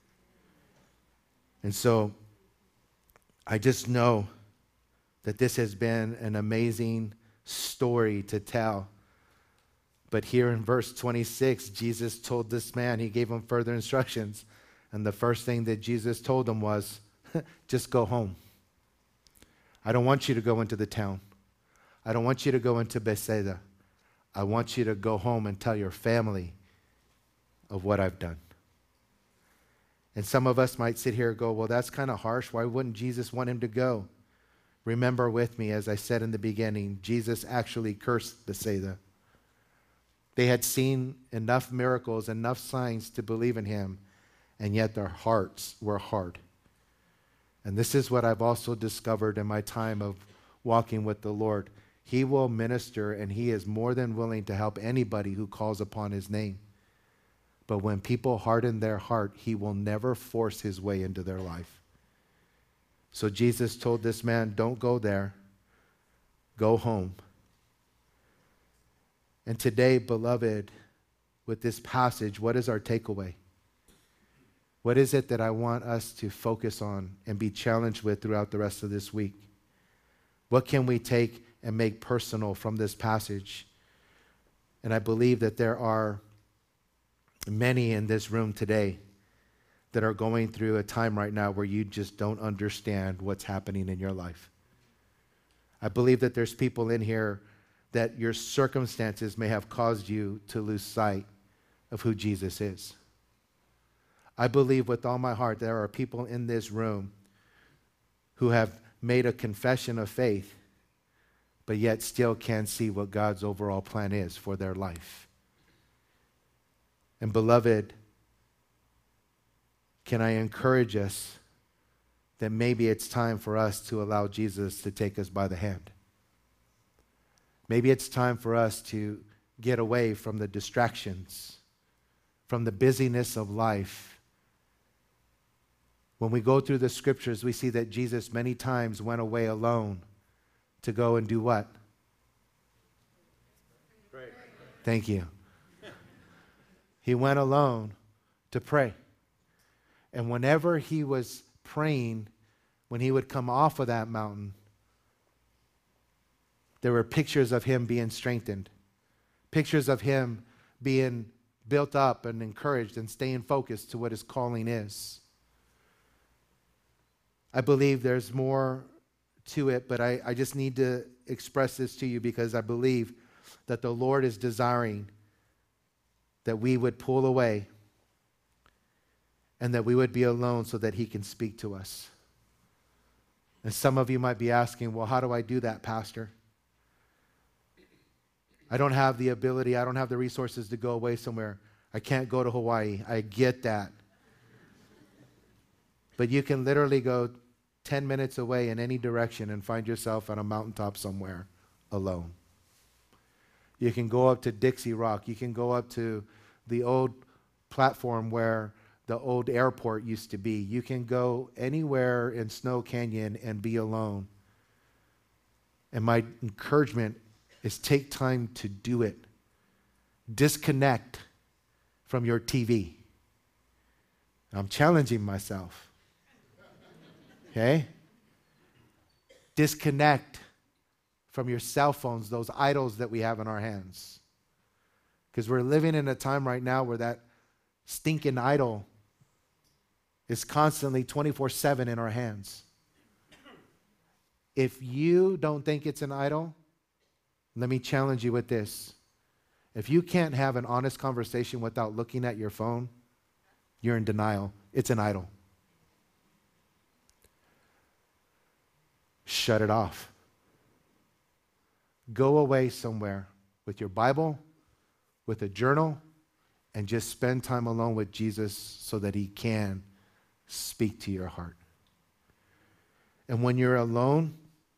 And so I just know that this has been an amazing story to tell. But here in verse twenty-six, Jesus told this man, he gave him further instructions. And the first thing that Jesus told him was, just go home. I don't want you to go into the town. I don't want you to go into Bethsaida. I want you to go home and tell your family of what I've done. And some of us might sit here and go, well, that's kind of harsh. Why wouldn't Jesus want him to go? Remember with me, as I said in the beginning, Jesus actually cursed Bethsaida. They had seen enough miracles, enough signs to believe in him, and yet their hearts were hard. And this is what I've also discovered in my time of walking with the Lord. He will minister, and he is more than willing to help anybody who calls upon his name. But when people harden their heart, he will never force his way into their life. So Jesus told this man, don't go there. Go home. And today, beloved, with this passage, what is our takeaway? What is it that I want us to focus on and be challenged with throughout the rest of this week? What can we take and make personal from this passage? And I believe that there are many in this room today that are going through a time right now where you just don't understand what's happening in your life. I believe that there's people in here that your circumstances may have caused you to lose sight of who Jesus is. I believe with all my heart there are people in this room who have made a confession of faith, but yet still can't see what God's overall plan is for their life. And beloved, can I encourage us that maybe it's time for us to allow Jesus to take us by the hand? Maybe it's time for us to get away from the distractions, from the busyness of life. When we go through the scriptures, we see that Jesus many times went away alone to go and do what? Pray. Thank you. He went alone to pray. And whenever he was praying, when he would come off of that mountain, there were pictures of him being strengthened, pictures of him being built up and encouraged and staying focused to what his calling is. I believe there's more to it, but I, I just need to express this to you because I believe that the Lord is desiring that we would pull away and that we would be alone so that he can speak to us. And some of you might be asking, well, how do I do that, Pastor? I don't have the ability, I don't have the resources to go away somewhere. I can't go to Hawaii. I get that. But you can literally go ten minutes away in any direction and find yourself on a mountaintop somewhere alone. You can go up to Dixie Rock. You can go up to the old platform where the old airport used to be. You can go anywhere in Snow Canyon and be alone. And my encouragement is take time to do it. Disconnect from your T V. I'm challenging myself. Okay? Disconnect from your cell phones, those idols that we have in our hands. Because we're living in a time right now where that stinking idol is constantly twenty-four seven in our hands. If you don't think it's an idol, let me challenge you with this. If you can't have an honest conversation without looking at your phone, you're in denial. It's an idol. Shut it off. Go away somewhere with your Bible, with a journal, and just spend time alone with Jesus so that he can speak to your heart. And when you're alone,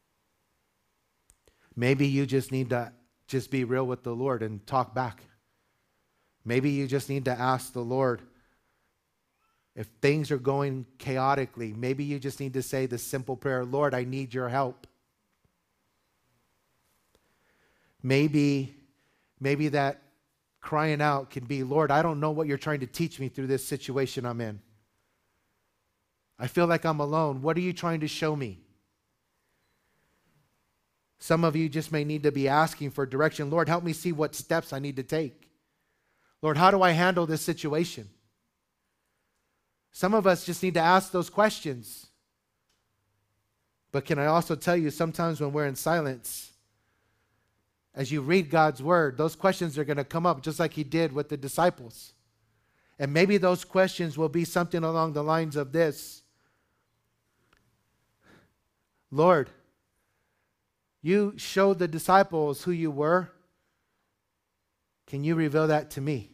maybe you just need to just be real with the Lord and talk back. Maybe you just need to ask the Lord if things are going chaotically. Maybe you just need to say the simple prayer, Lord, I need your help. Maybe, maybe that crying out can be, Lord, I don't know what you're trying to teach me through this situation I'm in. I feel like I'm alone. What are you trying to show me? Some of you just may need to be asking for direction. Lord, help me see what steps I need to take. Lord, how do I handle this situation? Some of us just need to ask those questions. But can I also tell you, sometimes when we're in silence, as you read God's word, those questions are going to come up just like he did with the disciples. And maybe those questions will be something along the lines of this. Lord, you showed the disciples who you were. Can you reveal that to me?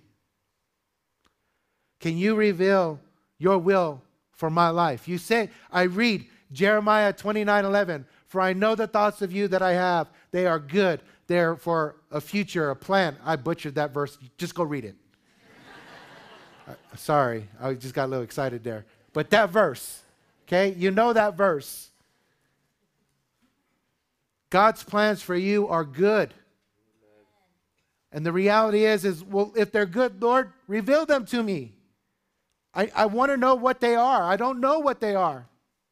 Can you reveal your will for my life? You say, I read Jeremiah twenty-nine eleven, for I know the thoughts of you that I have. They are good. They're for a future, a plan. I butchered that verse. Just go read it. uh, sorry, I just got a little excited there. But that verse, okay, you know that verse. God's plans for you are good. And the reality is, is well, if they're good, Lord, reveal them to me. I, I want to know what they are. I don't know what they are.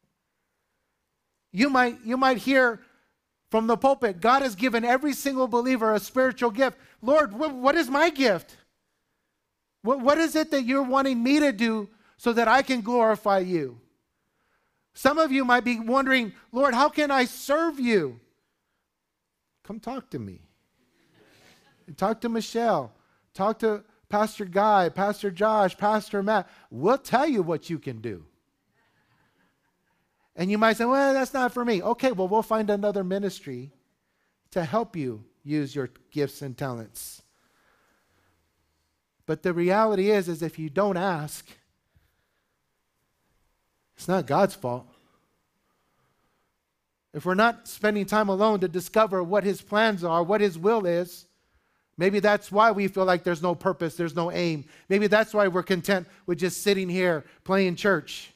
You might, you might hear from the pulpit, God has given every single believer a spiritual gift. Lord, what, what is my gift? What, what is it that you're wanting me to do so that I can glorify you? Some of you might be wondering, Lord, how can I serve you? Come talk to me. Talk to Michelle. Talk to Pastor Guy, Pastor Josh, Pastor Matt. We'll tell you what you can do. And you might say, well, that's not for me. Okay, well, we'll find another ministry to help you use your gifts and talents. But the reality is, is if you don't ask, it's not God's fault. If we're not spending time alone to discover what his plans are, what his will is, maybe that's why we feel like there's no purpose, there's no aim. Maybe that's why we're content with just sitting here playing church.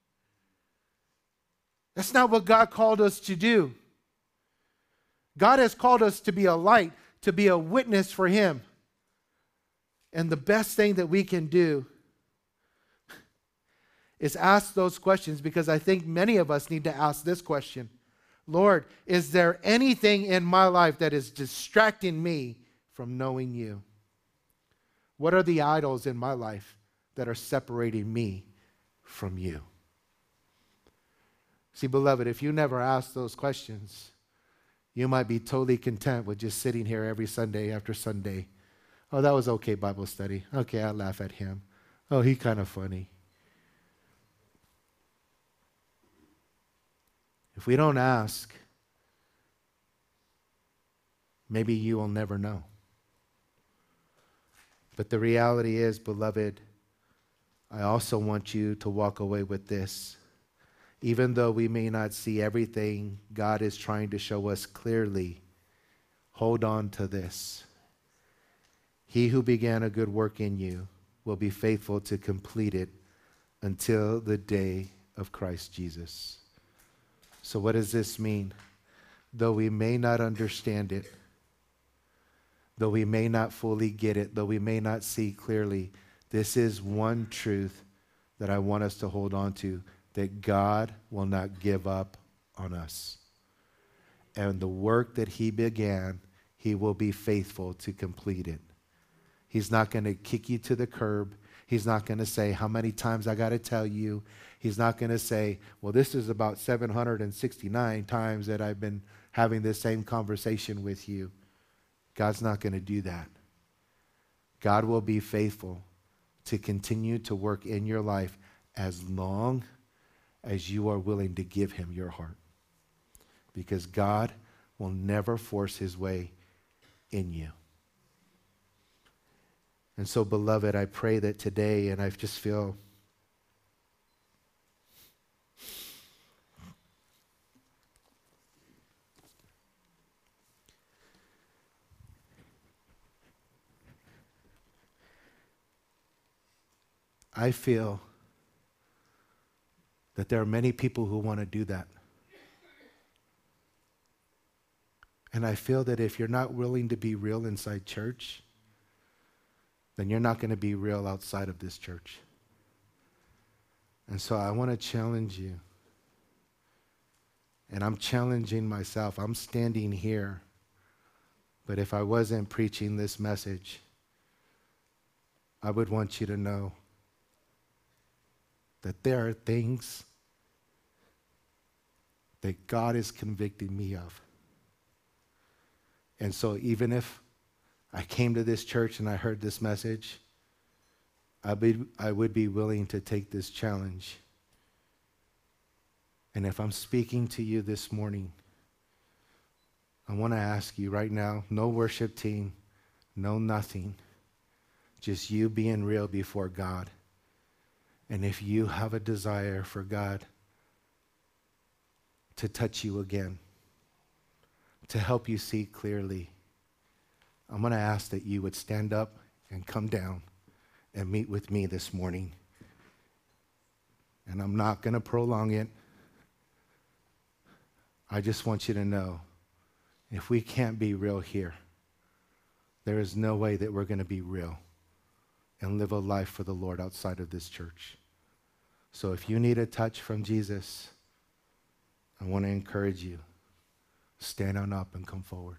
That's not what God called us to do. God has called us to be a light, to be a witness for him. And the best thing that we can do is ask those questions, because I think many of us need to ask this question. Lord, is there anything in my life that is distracting me from knowing you? What are the idols in my life that are separating me from you? See, beloved, if you never ask those questions, you might be totally content with just sitting here every Sunday after Sunday. Oh, that was okay Bible study. Okay, I'll laugh at him. Oh, he kind of funny. If we don't ask, maybe you will never know. But the reality is, beloved, I also want you to walk away with this. Even though we may not see everything God is trying to show us clearly, hold on to this. He who began a good work in you will be faithful to complete it until the day of Christ Jesus. So what does this mean? Though we may not understand it, though we may not fully get it, though we may not see clearly, this is one truth that I want us to hold on to, that God will not give up on us. And the work that he began, he will be faithful to complete it. He's not going to kick you to the curb. He's not going to say, how many times I got to tell you? He's not going to say, well, this is about seven hundred sixty-nine times that I've been having this same conversation with you. God's not going to do that. God will be faithful to continue to work in your life as long as you are willing to give him your heart. Because God will never force his way in you. And so, beloved, I pray that today, and I just feel I feel that there are many people who want to do that. And I feel that if you're not willing to be real inside church, then you're not going to be real outside of this church. And so I want to challenge you. And I'm challenging myself. I'm standing here. But if I wasn't preaching this message, I would want you to know that there are things that God is convicting me of. And so even if I came to this church and I heard this message, I be, I would be willing to take this challenge. And if I'm speaking to you this morning, I want to ask you right now, no worship team, no nothing, just you being real before God. And if you have a desire for God to touch you again, to help you see clearly, I'm going to ask that you would stand up and come down and meet with me this morning. And I'm not going to prolong it. I just want you to know, if we can't be real here, there is no way that we're going to be real and live a life for the Lord outside of this church. So if you need a touch from Jesus, I want to encourage you, stand on up and come forward.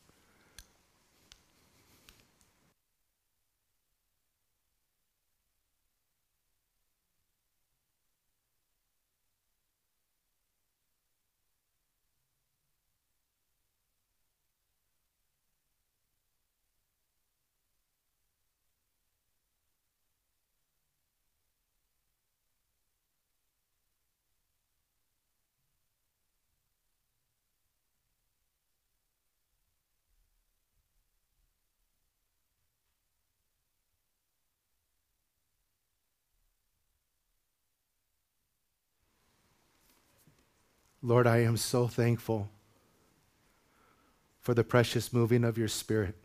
Lord, I am so thankful for the precious moving of your Spirit.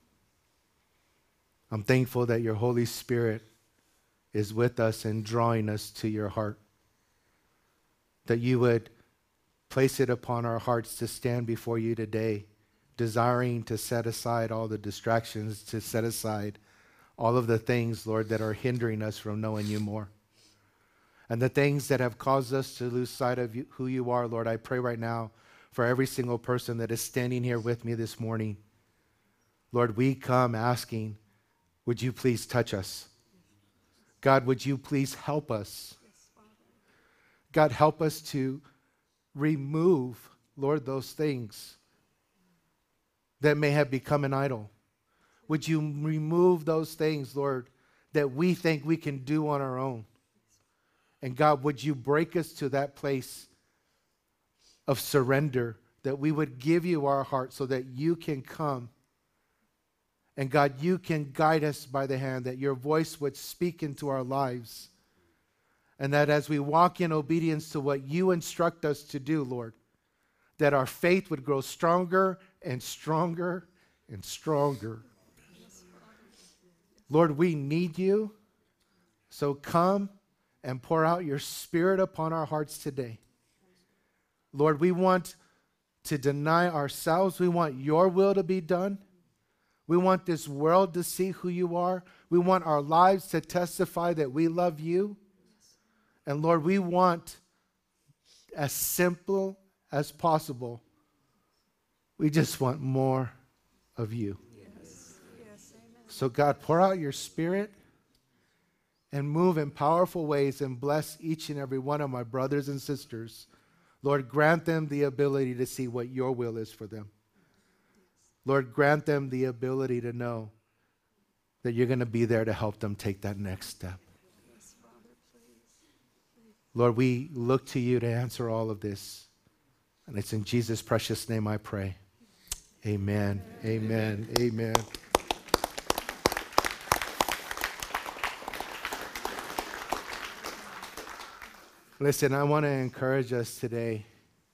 I'm thankful that your Holy Spirit is with us and drawing us to your heart. That you would place it upon our hearts to stand before you today, desiring to set aside all the distractions, to set aside all of the things, Lord, that are hindering us from knowing you more. And the things that have caused us to lose sight of you, who you are, Lord, I pray right now for every single person that is standing here with me this morning. Lord, we come asking, would you please touch us? God, would you please help us? God, help us to remove, Lord, those things that may have become an idol. Would you remove those things, Lord, that we think we can do on our own? And God, would you break us to that place of surrender, that we would give you our heart so that you can come. And God, you can guide us by the hand, that your voice would speak into our lives. And that as we walk in obedience to what you instruct us to do, Lord, that our faith would grow stronger and stronger and stronger. Lord, we need you. So come and pour out your Spirit upon our hearts today. Lord, we want to deny ourselves. We want your will to be done. We want this world to see who you are. We want our lives to testify that we love you. And Lord, we want, as simple as possible, we just want more of you. Yes. Yes, so God, pour out your Spirit and move in powerful ways and bless each and every one of my brothers and sisters. Lord, grant them the ability to see what your will is for them. Lord, grant them the ability to know that you're going to be there to help them take that next step. Yes, Father, please. Lord, we look to you to answer all of this. And it's in Jesus' precious name I pray. Amen. Amen. Amen. Amen. Listen, I want to encourage us today.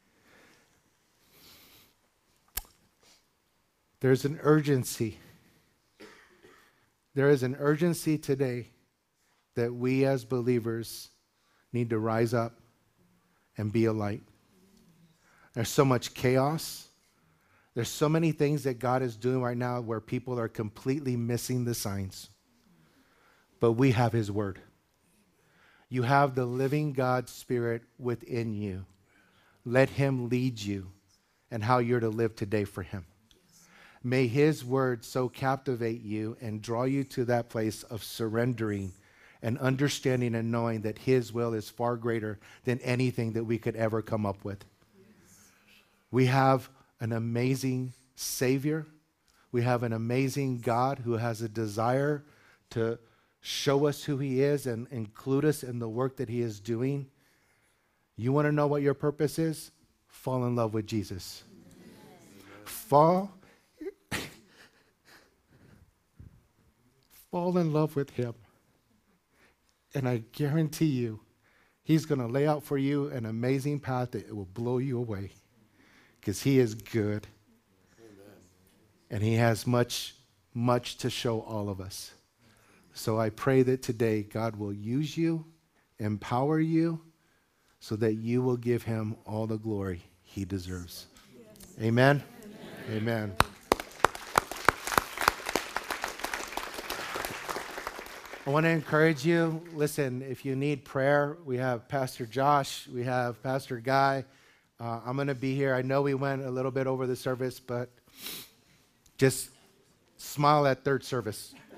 There's an urgency. There is an urgency today that we as believers need to rise up and be a light. There's so much chaos. There's so many things that God is doing right now where people are completely missing the signs. But we have his word. You have the living God's Spirit within you. Let him lead you and how you're to live today for him. May his word so captivate you and draw you to that place of surrendering and understanding and knowing that his will is far greater than anything that we could ever come up with. Yes. We have an amazing Savior. We have an amazing God who has a desire to show us who he is and include us in the work that he is doing. You want to know what your purpose is? Fall in love with Jesus. Yes. Fall Fall in love with him. And I guarantee you, he's going to lay out for you an amazing path that it will blow you away. Because he is good. Amen. And he has much, much to show all of us. So I pray that today God will use you, empower you, so that you will give him all the glory he deserves. Yes. Amen? Amen. Amen. I want to encourage you, listen, if you need prayer, we have Pastor Josh, we have Pastor Guy. Uh, I'm going to be here. I know we went a little bit over the service, but just smile at third service.